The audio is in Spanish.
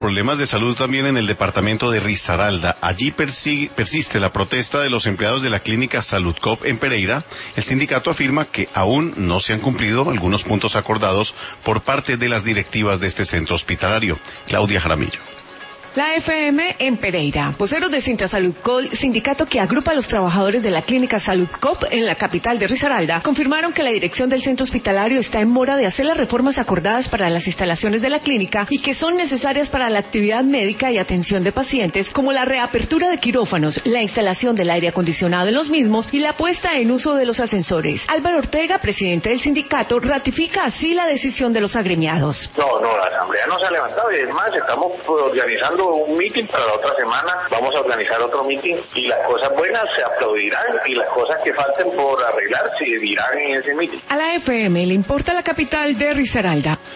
Problemas de salud también en el departamento de Risaralda. Allí persiste la protesta de los empleados de la clínica Saludcop en Pereira. El sindicato afirma que aún no se han cumplido algunos puntos acordados por parte de las directivas de este centro hospitalario. Claudia Jaramillo. La FM en Pereira. Voceros de Sintrasaludcol, sindicato que agrupa a los trabajadores de la clínica Saludcop en la capital de Risaralda, confirmaron que la dirección del centro hospitalario está en mora de hacer las reformas acordadas para las instalaciones de la clínica y que son necesarias para la actividad médica y atención de pacientes, como la reapertura de quirófanos, la instalación del aire acondicionado en los mismos y la puesta en uso de los ascensores. Álvaro Ortega, presidente del sindicato, ratifica así la decisión de los agremiados. No, la asamblea no se ha levantado y es más, estamos organizando un meeting para la otra semana, vamos a organizar otro meeting y las cosas buenas se aplaudirán y las cosas que falten por arreglar se dirán en ese meeting. A la FM le importa la capital de Risaralda.